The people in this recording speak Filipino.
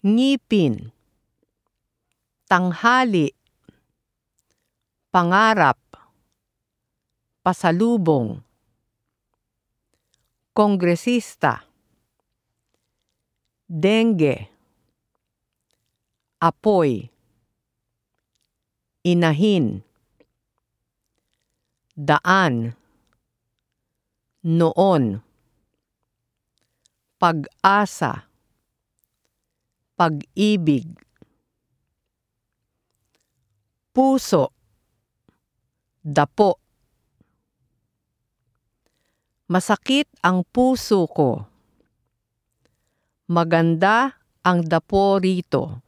ngipin, tanghali, pangarap, pasalubong, kongresista, dengue, apoy, inahin, daan, noon, pag-asa, pag-ibig, puso, dapo. Masakit ang puso ko. Maganda ang dapo rito.